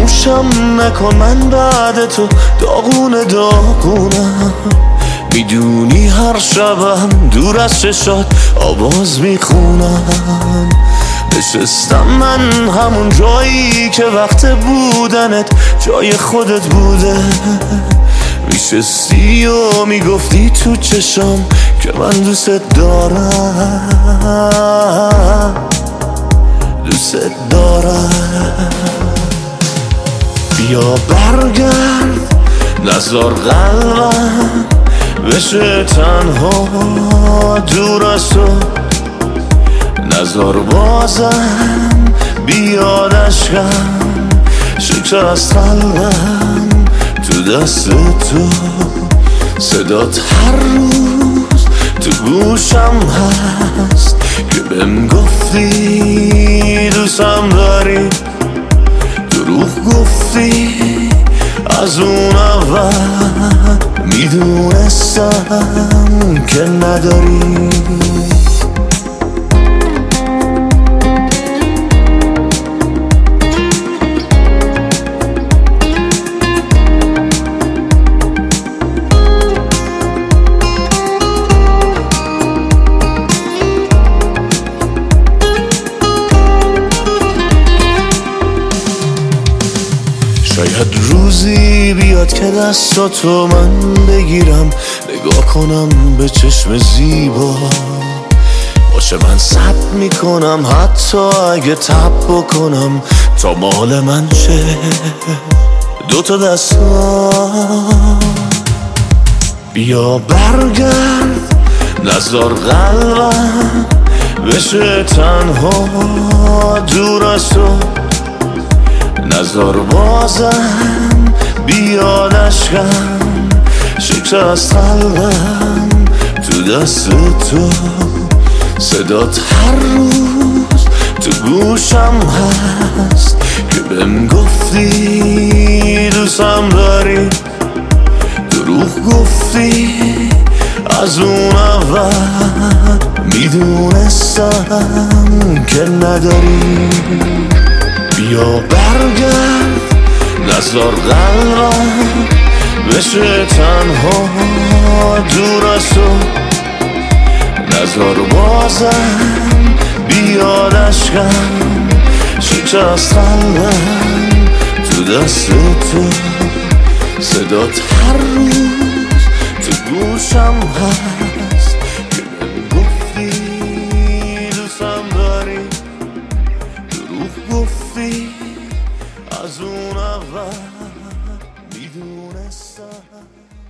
فراموشم نکن، من بعد تو داغونه داغونم. میدونی هر شبم دور از چشات آواز میخونم. نشستم من همون جایی که وقت بودنت جای خودت بوده. میشستی و میگفتی تو چشم که من دوست دارم، دوست دارم. بیا برگرد، نذار قلبم بشه تنها دور از تو. نذار بازم بیاد عشقم، شکست قلبم تو دست تو. صدات هر روز تو گوشم هست که بهم گفتی دوستم داری. دروغ گفتی از اون اول، میدونستم که نداری. شاید روزی بیاد که دستاتو من بگیرم، نگاه کنم به چشم زیبا. باشه من ثبت میکنم حتی اگه تب بکنم تا مال من شه. دوتا دستا بیا برگرد، نذار قلبم بشه تنها دور از تو. نذار بازم بیاد عشقم، شکست قلبم تو دست تو. صدات هر روز تو گوشم هست که بهم گفتی دوستم داری. دروغ گفتی از اون اول، میدونستم که نداری. بیا برگرد، نذار قلبم بشه تنها دور از تو. نذار بازم بیاد عشقم، شکست قلبم تو دست تو. صدات هر روز تو گوشم هست که بهم گفتی دوستم داری. دروغ گفتی از اون اول، میدونستم